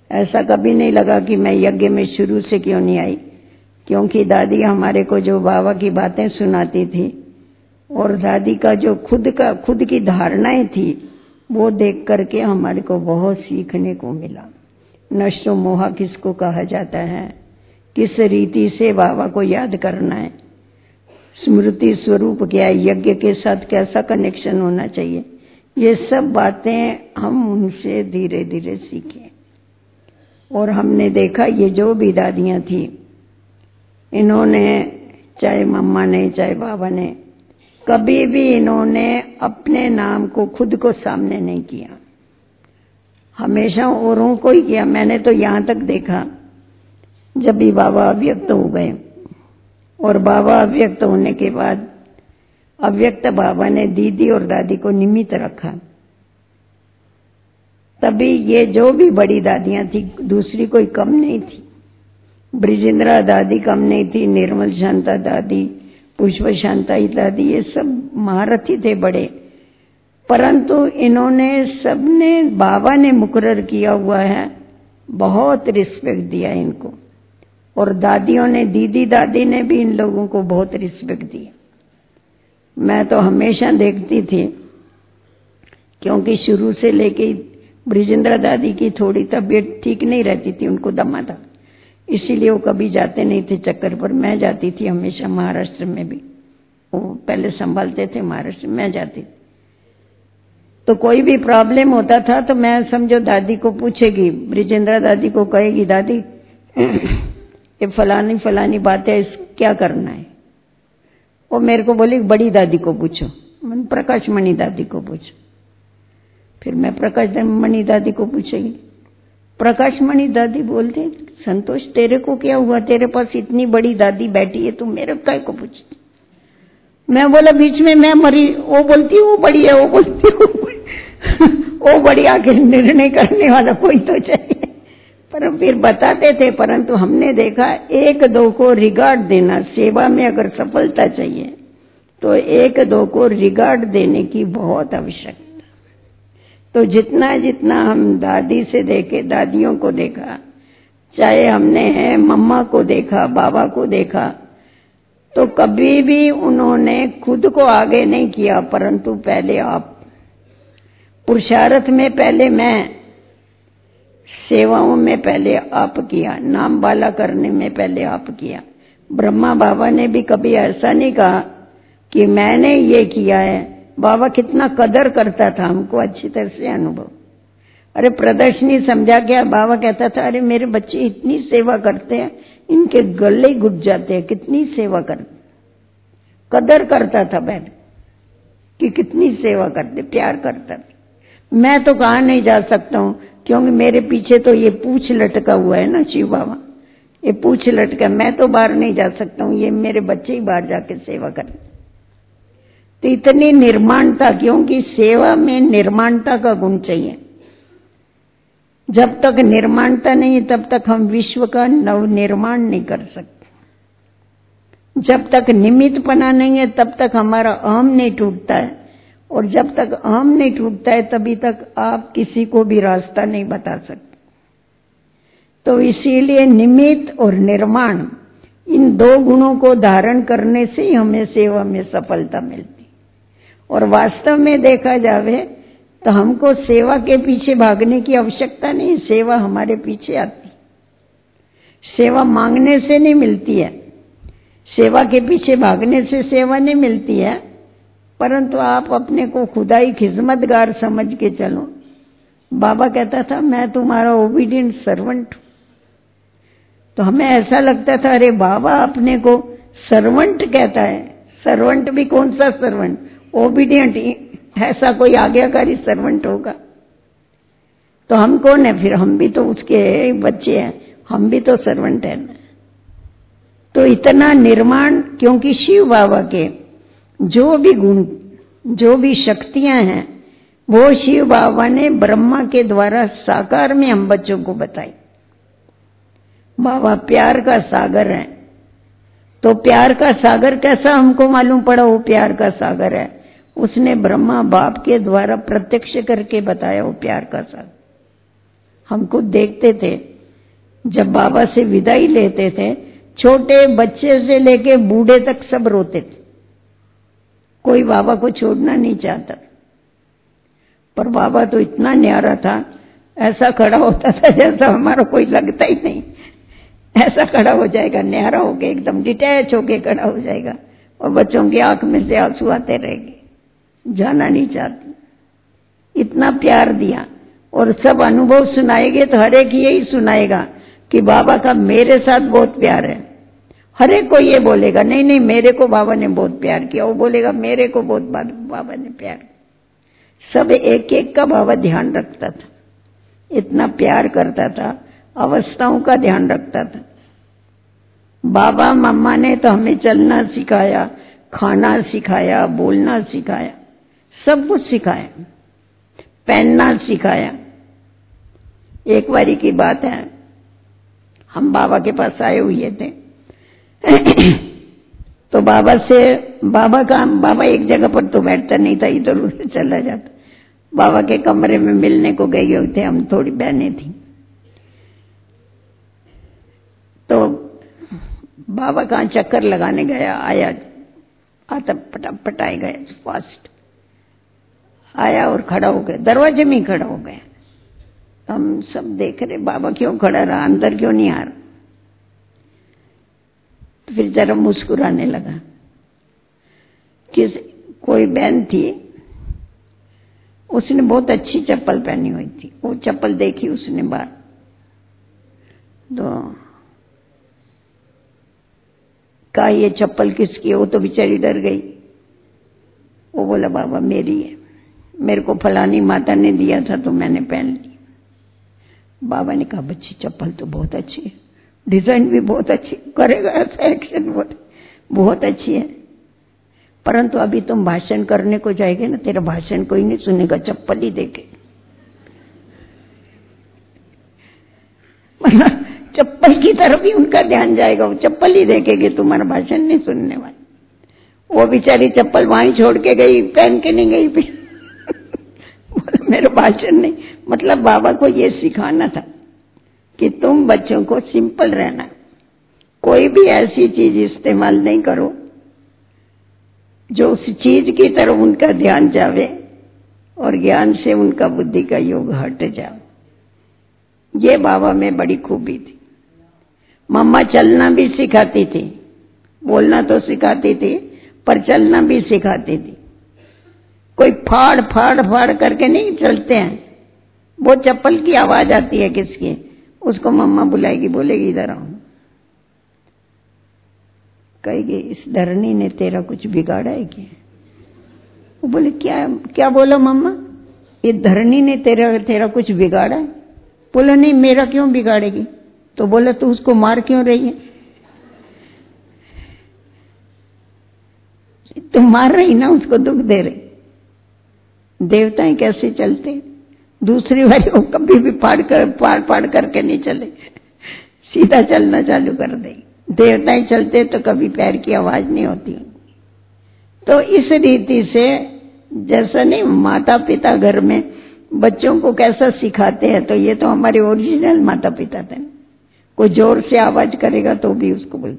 ऐसा कभी नहीं लगा कि मैं यज्ञ में शुरू से क्यों नहीं आई, क्योंकि दादी हमारे को जो बाबा की बातें सुनाती थी और दादी का जो खुद का खुद की धारणाएं थी वो देख करके हमारे को बहुत सीखने को मिला। नशो मोहा किसको कहा जाता है, किस रीति से बाबा को याद करना है, स्मृति स्वरूप क्या है, यज्ञ के साथ कैसा कनेक्शन होना चाहिए, ये सब बातें हम उनसे धीरे धीरे सीखे। और हमने देखा ये जो भी दादियां थी, इन्होंने चाहे मम्मा ने चाहे बाबा ने कभी भी इन्होंने अपने नाम को खुद को सामने नहीं किया, हमेशा औरों को ही किया। मैंने तो यहां तक देखा जब भी बाबा अव्यक्त हो गए और बाबा अव्यक्त होने के बाद अव्यक्त बाबा ने दीदी और दादी को निमित्त रखा, तभी ये जो भी बड़ी दादियां थी दूसरी कोई कम नहीं थी। ब्रिजेंद्रा दादी कम नहीं थी, निर्मल शांता दादी, पुष्प शांता दादी, ये सब महारथी थे बड़े, परंतु इन्होंने सबने बाबा ने मुकर्रर किया हुआ है, बहुत रिस्पेक्ट दिया इनको। और दादियों ने, दीदी दादी ने भी इन लोगों को बहुत रिस्पेक्ट दिया। मैं तो हमेशा देखती थी, क्योंकि शुरू से लेके ब्रिजेंद्रा दादी की थोड़ी तबीयत ठीक नहीं रहती थी, उनको दमा था, इसीलिए वो कभी जाते नहीं थे चक्कर पर। मैं जाती थी हमेशा, महाराष्ट्र में भी वो पहले संभालते थे, महाराष्ट्र में मैं जाती थी। तो कोई भी प्रॉब्लम होता था तो मैं समझो दादी को पूछेगी, ब्रिजेंद्रा दादी को कहेगी, दादी ये फलानी फलानी बात है, इस क्या करना है। वो मेरे को बोली बड़ी दादी को पूछो, मैं प्रकाश मणि दादी को पूछो। फिर मैं प्रकाश मणि दादी को पूछेगी, प्रकाश मणि दादी बोलते, संतोष तेरे को क्या हुआ, तेरे पास इतनी बड़ी दादी बैठी है, तुम मेरे काय को पूछती। मैं बोला बीच में मैं मरी, वो बोलती वो बड़ी है, वो बोलती वो बड़ी वो बड़ी, आखिर निर्णय करने वाला कोई तो चाहिए। पर फिर बताते थे, परंतु हमने देखा एक दो को रिगार्ड देना, सेवा में अगर सफलता चाहिए तो एक दो को रिगार्ड देने की बहुत आवश्यकता। तो जितना जितना हम दादी से देखे, दादियों को देखा, चाहे हमने मम्मा को देखा, बाबा को देखा, तो कभी भी उन्होंने खुद को आगे नहीं किया, परंतु पहले आप, पुरुषार्थ में पहले मैं, सेवाओं में पहले आप किया, नाम वाला करने में पहले आप किया। ब्रह्मा बाबा ने भी कभी ऐसा नहीं कहा कि मैंने ये किया है। बाबा कितना कदर करता था, हमको अच्छी तरह से अनुभव। अरे प्रदर्शनी समझा क्या, बाबा कहता था अरे मेरे बच्चे इतनी सेवा करते हैं, इनके गले घुट जाते हैं, कितनी सेवा करते। कदर करता था बैठ कि कितनी सेवा करते, प्यार करता था। मैं तो कहाँ नहीं जा सकता हूँ, क्योंकि मेरे पीछे तो ये पूछ लटका हुआ है ना शिव बाबा, ये पूछ लटका, मैं तो बाहर नहीं जा सकता हूँ, ये मेरे बच्चे ही बाहर जाके सेवा करते। तो इतनी निर्माणता, क्योंकि सेवा में निर्माणता का गुण चाहिए। जब तक निर्माणता नहीं है तब तक हम विश्व का नव निर्माण नहीं कर सकते। जब तक निमित्तपना नहीं है तब तक हमारा अहम नहीं टूटता है, और जब तक अहम नहीं टूटता है तभी तक आप किसी को भी रास्ता नहीं बता सकते। तो इसीलिए निमित्त और निर्माण, इन दो गुणों को धारण करने से ही हमें सेवा में सफलता मिलती। और वास्तव में देखा जावे तो हमको सेवा के पीछे भागने की आवश्यकता नहीं, सेवा हमारे पीछे आती। सेवा मांगने से नहीं मिलती है, सेवा के पीछे भागने से सेवा नहीं मिलती है, परंतु आप अपने को खुदाई खिदमतगार समझ के चलो। बाबा कहता था मैं तुम्हारा ओबीडियंट सर्वेंट हूं, तो हमें ऐसा लगता था अरे बाबा अपने को सर्वेंट कहता है। सर्वेंट भी कौन सा सर्वेंट, ओबीडियंट, ऐसा कोई आज्ञाकारी सर्वेंट होगा तो हम कौन है फिर, हम भी तो उसके बच्चे हैं, हम भी तो सर्वेंट हैं ना। तो इतना निर्माण, क्योंकि शिव बाबा के जो भी गुण, जो भी शक्तियां हैं, वो शिव बाबा ने ब्रह्मा के द्वारा साकार में हम बच्चों को बताई। बाबा प्यार का सागर है, तो प्यार का सागर कैसा हमको मालूम पड़ा वो प्यार का सागर है, उसने ब्रह्मा बाप के द्वारा प्रत्यक्ष करके बताया वो प्यार का सागर। हम खुद देखते थे जब बाबा से विदाई लेते थे, छोटे बच्चे से लेके बूढ़े तक सब रोते थे। कोई बाबा को छोड़ना नहीं चाहता, पर बाबा तो इतना न्यारा था, ऐसा खड़ा होता था जैसा हमारा कोई लगता ही नहीं। ऐसा खड़ा हो जाएगा, न्यारा होके एकदम डिटैच होके खड़ा हो जाएगा, और बच्चों की आंख में से आंसू आते रहेंगे, जाना नहीं चाहती। इतना प्यार दिया, और सब अनुभव सुनाएंगे तो हर एक यही सुनाएगा कि बाबा का मेरे साथ बहुत प्यार है। हर एक को ये बोलेगा, नहीं नहीं मेरे को बाबा ने बहुत प्यार किया, वो बोलेगा मेरे को बहुत बाबा ने प्यार। सब एक एक का बाबा ध्यान रखता था, इतना प्यार करता था, अवस्थाओं का ध्यान रखता था। बाबा मम्मा ने तो हमें चलना सिखाया, खाना सिखाया, बोलना सिखाया, सब कुछ सिखाया, पहनना सिखाया। एक बारी की बात है, हम बाबा के पास आए हुए थे तो बाबा से बाबा का बाबा एक जगह पर तो बैठता नहीं था, इधर उधर चला जाता। बाबा के कमरे में मिलने को गए हुए थे, हम थोड़ी बहनें थी। तो बाबा कहाँ चक्कर लगाने गया, आया आता पटापट आए गए, फास्ट आया और खड़ा हो गया, दरवाजे में ही खड़ा हो गया। हम सब देख रहे बाबा क्यों खड़ा रहा, अंदर क्यों नहीं आ रहा। तो फिर जरा मुस्कुराने लगा। किस कोई बहन थी, उसने बहुत अच्छी चप्पल पहनी हुई थी, वो चप्पल देखी उसने बाहर, तो कहा ये चप्पल किसकी है। वो तो बेचारी डर गई। वो बोला बाबा मेरी है, मेरे को फलानी माता ने दिया था तो मैंने पहन ली। बाबा ने कहा बच्ची चप्पल तो बहुत अच्छी है, डिजाइन भी बहुत अच्छी, करेगा ऐसा एक्शन बहुत बहुत अच्छी है, परंतु अभी तुम भाषण करने को जाएगे ना, तेरा भाषण कोई नहीं सुनेगा, चप्पल ही देखे। मतलब चप्पल की तरफ ही उनका ध्यान जाएगा, वो चप्पल ही देखेगी, तुम्हारा भाषण नहीं सुनने वाले। वो बेचारी चप्पल वहीं छोड़ के गई, पहन के नहीं गई फिर मेरा भाषण नहीं। मतलब बाबा को ये सिखाना था कि तुम बच्चों को सिंपल रहना, कोई भी ऐसी चीज इस्तेमाल नहीं करो जो उस चीज की तरफ उनका ध्यान जावे और ज्ञान से उनका बुद्धि का योग हट जाए। ये बाबा में बड़ी खूबी थी। मम्मा चलना भी सिखाती थी, बोलना तो सिखाती थी, पर चलना भी सिखाती थी। कोई फाड़ फाड़ फाड़ करके नहीं चलते हैं, वो चप्पल की आवाज आती है किसकी, उसको मम्मा बुलाएगी, बोलेगी इधर आओ, कहेगी इस धरनी ने तेरा कुछ बिगाड़ा है क्या। वो बोले क्या क्या बोला मम्मा, ये धरनी ने तेरा तेरा कुछ बिगाड़ा है। बोला नहीं मेरा क्यों बिगाड़ेगी। तो बोला तू उसको मार क्यों रही है। तुम मार रही ना, उसको दुख दे रही। देवताएं कैसे चलते, दूसरी बार वो कभी भी फाड़ कर फाड़ फाड़ करके नहीं चले, सीधा चलना चालू कर दे। देवताएं चलते तो कभी पैर की आवाज नहीं होती। तो इस रीति से जैसा नहीं माता पिता घर में बच्चों को कैसा सिखाते हैं, तो ये तो हमारे ओरिजिनल माता पिता थे। कोई जोर से आवाज करेगा तो भी उसको बोल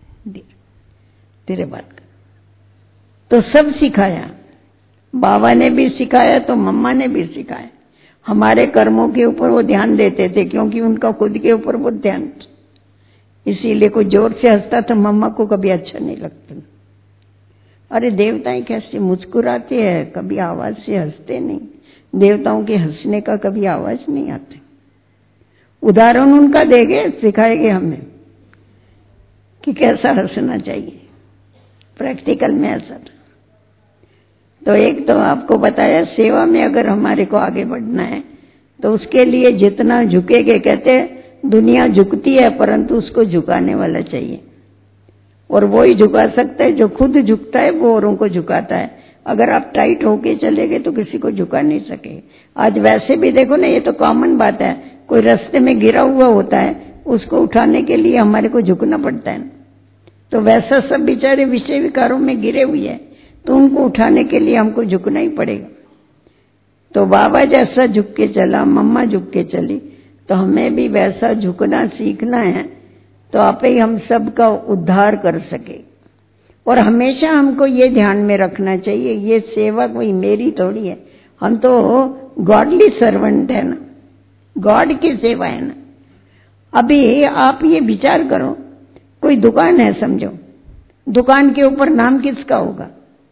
तेरे बात कर। तो सब सिखाया, बाबा ने भी सिखाया तो मम्मा ने भी सिखाया। हमारे कर्मों के ऊपर वो ध्यान देते थे क्योंकि उनका खुद के ऊपर बहुत ध्यान था, इसीलिए कोई जोर से हंसता तो मम्मा को कभी अच्छा नहीं लगता। अरे देवताएं कैसे मुस्कुराते हैं, कभी आवाज से हंसते नहीं। देवताओं के हंसने का कभी आवाज नहीं आते। उदाहरण उनका देंगे, सिखाएंगे हमें कि कैसा हंसना चाहिए। प्रैक्टिकल में ऐसा था। तो एक तो आपको बताया, सेवा में अगर हमारे को आगे बढ़ना है तो उसके लिए जितना झुकेगे, कहते दुनिया झुकती है परंतु उसको झुकाने वाला चाहिए, और वो ही झुका सकता है जो खुद झुकता है, वो औरों को झुकाता है। अगर आप टाइट होके चलेंगे तो किसी को झुका नहीं सके। आज वैसे भी देखो ना, ये तो कॉमन बात है, कोई रास्ते में गिरा हुआ होता है, उसको उठाने के लिए हमारे को झुकना पड़ता है। तो वैसा सब बेचारे विषय विकारों में गिरे हुए हैं, तो उनको उठाने के लिए हमको झुकना ही पड़ेगा। तो बाबा जैसा झुक के चला, मम्मा झुक के चली, तो हमें भी वैसा झुकना सीखना है, तो आप ही हम सबका उद्धार कर सके। और हमेशा हमको ये ध्यान में रखना चाहिए, ये सेवा कोई मेरी थोड़ी है, हम तो गॉडली सर्वेंट है ना, गॉड की सेवा है ना। अभी आप ये विचार करो, कोई दुकान है समझो, दुकान के ऊपर नाम किसका होगा?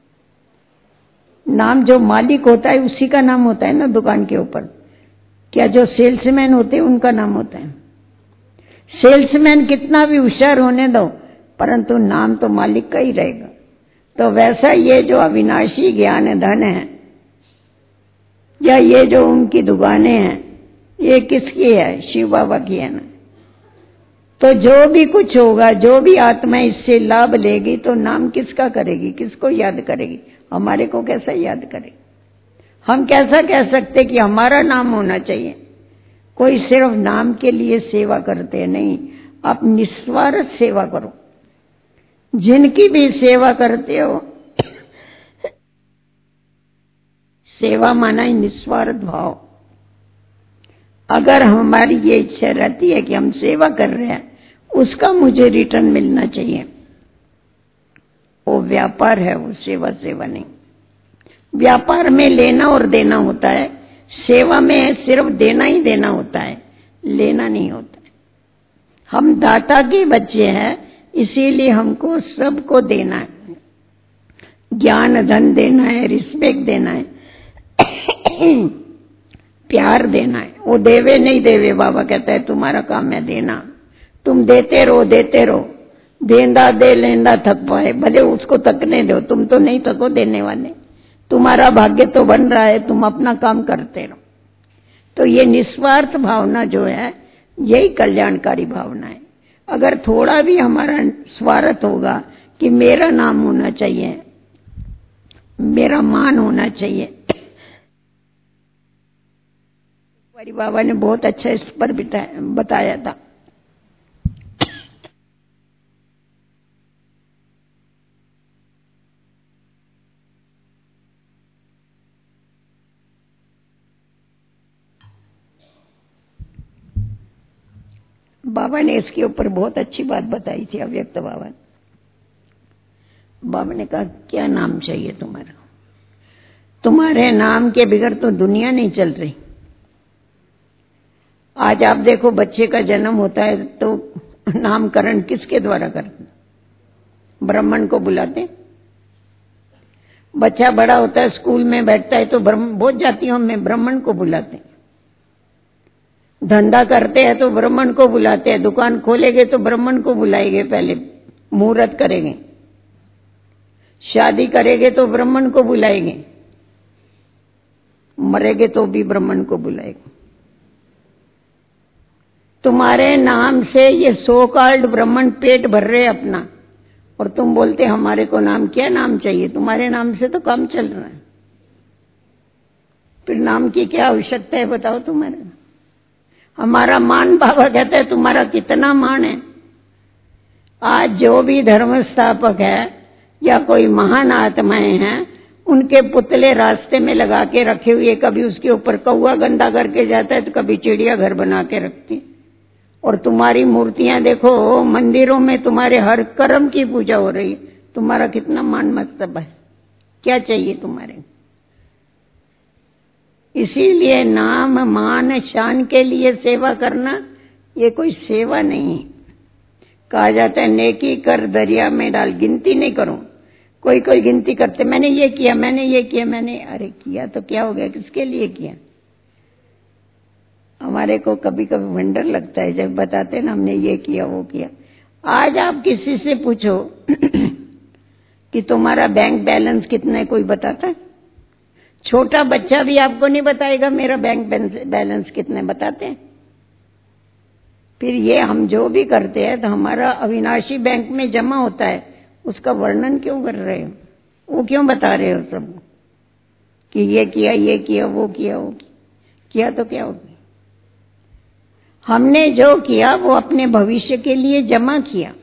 नाम जो मालिक होता है उसी का नाम होता है ना दुकान के ऊपर। क्या जो सेल्समैन होते हैं उनका नाम होता है? सेल्समैन कितना भी होशियार होने दो, परंतु नाम तो मालिक का ही रहेगा। तो वैसा ये जो अविनाशी ज्ञान धन है, या ये जो उनकी दुकानें हैं, ये किसकी है? शिव बाबा की है ना। तो जो भी कुछ होगा, जो भी आत्मा इससे लाभ लेगी, तो नाम किसका करेगी? किसको याद करेगी? हमारे को कैसा याद करेगी? हम कैसा कह सकते कि हमारा नाम होना चाहिए? कोई सिर्फ नाम के लिए सेवा करते नहीं, आप निस्वार्थ सेवा करो। जिनकी भी सेवा करते हो, सेवा माना ही निस्वार्थ भाव। अगर हमारी ये इच्छा रहती है कि हम सेवा कर रहे हैं, उसका मुझे रिटर्न मिलना चाहिए, वो व्यापार है, वो सेवा सेवा नहीं। व्यापार में लेना और देना होता है, सेवा में सिर्फ देना ही देना होता है, लेना नहीं होता है। हम दाता के बच्चे हैं, इसीलिए हमको सबको देना है, ज्ञान धन देना है, रिस्पेक्ट देना है, प्यार देना है। वो देवे नहीं देवे, बाबा कहता है तुम्हारा काम है देना। तुम देते रहो देते रहो, देंदा दे लेंदा थक पाए, भले उसको तकने दो, तुम तो नहीं थको देने वाले। तुम्हारा भाग्य तो बन रहा है, तुम अपना काम करते रहो। तो ये निस्वार्थ भावना जो है, यही कल्याणकारी भावना है। अगर थोड़ा भी हमारा स्वार्थ होगा कि मेरा नाम होना चाहिए, मेरा मान होना चाहिए, हमारी बाबा ने बहुत अच्छा इस पर बताया था। बाबा ने इसके ऊपर बहुत अच्छी बात बताई थी, अव्यक्त बाबा ने। बाबा ने कहा क्या नाम चाहिए तुम्हारा? तुम्हारे नाम के बगैर तो दुनिया नहीं चल रही। आज आप देखो, बच्चे का जन्म होता है तो नामकरण किसके द्वारा करते? ब्राह्मण को बुलाते। बच्चा बड़ा होता है, स्कूल में बैठता है तो बहुत जातियों में ब्राह्मण को बुलाते। धंधा करते हैं तो ब्राह्मण को बुलाते हैं, दुकान खोलेंगे तो ब्राह्मण को बुलाएंगे, पहले मुहूर्त करेंगे। शादी करेंगे तो ब्राह्मण को बुलाएंगे, मरेंगे तो भी ब्राह्मण को बुलाएंगे। तुम्हारे नाम से ये सो कॉल्ड ब्राह्मण पेट भर रहे अपना, और तुम बोलते हमारे को नाम, क्या नाम चाहिए? तुम्हारे नाम से तो काम चल रहा है, फिर नाम की क्या आवश्यकता है बताओ तुम्हारे? हमारा मान, बाबा कहता है तुम्हारा कितना मान है? आज जो भी धर्म स्थापक है या कोई महान आत्माएं हैं, उनके पुतले रास्ते में लगा के रखे हुए, कभी उसके ऊपर कौवा गंदा करके जाता है तो कभी चिड़िया घर बना के रखती। और तुम्हारी मूर्तियां देखो, मंदिरों में तुम्हारे हर कर्म की पूजा हो रही है, तुम्हारा कितना मान मतलब है? क्या चाहिए तुम्हारे? इसीलिए नाम मान शान के लिए सेवा करना ये कोई सेवा नहीं है। कहा जाता है नेकी कर दरिया में डाल, गिनती नहीं करो। कोई कोई गिनती करते, मैंने ये किया मैंने ये किया मैंने, अरे किया तो क्या हो गया, किसके लिए किया? हमारे को कभी कभी वंडर लगता है जब बताते ना हमने ये किया वो किया। आज आप किसी से पूछो कि तुम्हारा बैंक बैलेंस कितना है, कोई बताता है? छोटा बच्चा भी आपको नहीं बताएगा मेरा बैंक बैलेंस कितने, बताते हैं? फिर ये हम जो भी करते हैं तो हमारा अविनाशी बैंक में जमा होता है, उसका वर्णन क्यों कर रहे हो? वो क्यों बता रहे हो सब कि ये किया ये किया वो किया वो किया, किया तो क्या हो गया? हमने जो किया वो अपने भविष्य के लिए जमा किया।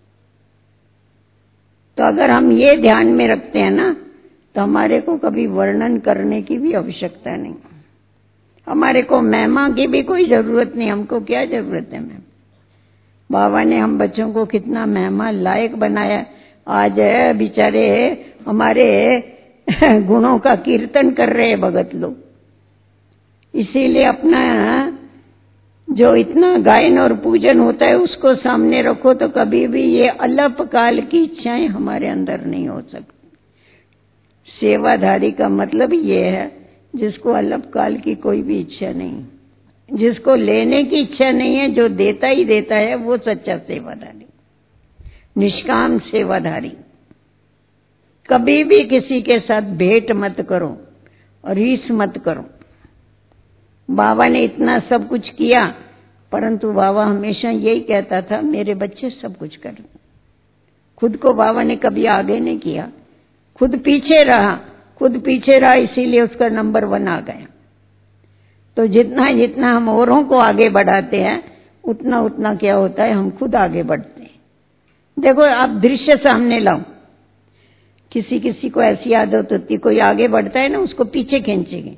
तो अगर हम ये ध्यान में रखते हैं ना, तो हमारे को कभी वर्णन करने की भी आवश्यकता नहीं। हमारे को महिमा की भी कोई जरूरत नहीं, हमको क्या जरूरत है मैम। बाबा ने हम बच्चों को कितना महिमा लायक बनाया। आज बेचारे हमारे गुणों का कीर्तन कर रहे हैं भगत लोग। इसीलिए अपना जो इतना गायन और पूजन होता है उसको सामने रखो, तो कभी भी ये अल्पकाल की इच्छाएं हमारे अंदर नहीं हो सकती। सेवाधारी का मतलब ये है जिसको अल्पकाल की कोई भी इच्छा नहीं, जिसको लेने की इच्छा नहीं है, जो देता ही देता है, वो सच्चा सेवाधारी, निष्काम सेवाधारी। कभी भी किसी के साथ भेंट मत करो और रीस मत करो। बाबा ने इतना सब कुछ किया, परंतु बाबा हमेशा यही कहता था, मेरे बच्चे सब कुछ कर। खुद को बाबा ने कभी आगे नहीं किया, खुद पीछे रहा, खुद पीछे रहा, इसीलिए उसका नंबर वन आ गया। तो जितना जितना हम औरों को आगे बढ़ाते हैं, उतना उतना क्या होता है, हम खुद आगे बढ़ते हैं। देखो आप दृश्य सामने लाओ, किसी किसी को ऐसी आदत होती, कोई आगे बढ़ता है ना, उसको पीछे खींचेंगे।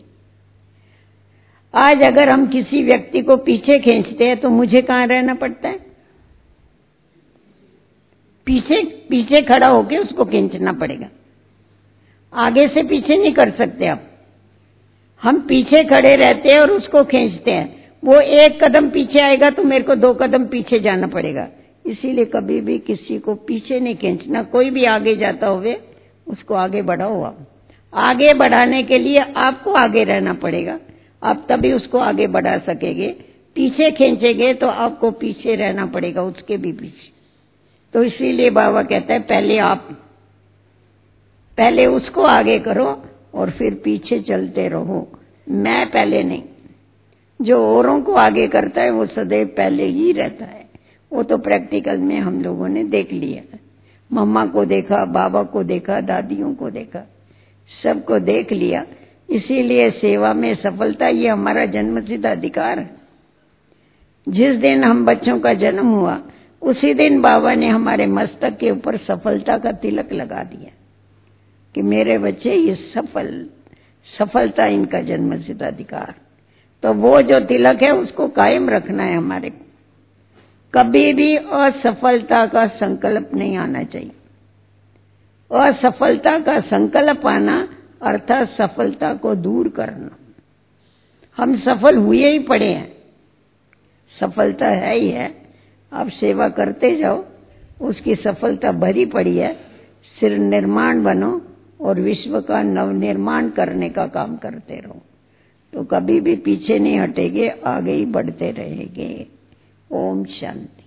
आज अगर हम किसी व्यक्ति को पीछे खींचते हैं तो मुझे कहाँ रहना पड़ता है, पीछे पीछे खड़ा होके उसको खींचना पड़ेगा, आगे से पीछे नहीं कर सकते आप। हम पीछे खड़े रहते हैं और उसको खींचते हैं, वो एक कदम पीछे आएगा तो मेरे को दो कदम पीछे जाना पड़ेगा। इसीलिए कभी भी किसी को पीछे नहीं खींचना, कोई भी आगे जाता हुए उसको आगे बढ़ाओ। आप आगे बढ़ाने के लिए आपको आगे रहना पड़ेगा, आप तभी उसको आगे बढ़ा सकेंगे। पीछे खींचेंगे तो आपको पीछे रहना पड़ेगा, उसके भी पीछे। तो इसीलिए बाबा कहता है पहले आप, पहले उसको आगे करो और फिर पीछे चलते रहो। मैं पहले नहीं, जो औरों को आगे करता है वो सदैव पहले ही रहता है। वो तो प्रैक्टिकल में हम लोगों ने देख लिया, मम्मा को देखा, बाबा को देखा, दादियों को देखा, सबको देख लिया। इसीलिए सेवा में सफलता ये हमारा जन्मसिद्ध अधिकार है। जिस दिन हम बच्चों का जन्म हुआ उसी दिन बाबा ने हमारे मस्तक के ऊपर सफलता का तिलक लगा दिया कि मेरे बच्चे ये सफल, सफलता इनका जन्मसिद्ध अधिकार। तो वो जो तिलक है उसको कायम रखना है हमारे। कभी भी असफलता का संकल्प नहीं आना चाहिए। असफलता का संकल्प आना अर्थात सफलता को दूर करना। हम सफल हुए ही पड़े हैं, सफलता है ही है। आप सेवा करते जाओ, उसकी सफलता भरी पड़ी है। सिर्फ निर्माण बनो और विश्व का नवनिर्माण करने का काम करते रहो, तो कभी भी पीछे नहीं हटेंगे, आगे ही बढ़ते रहेंगे। ओम शांति।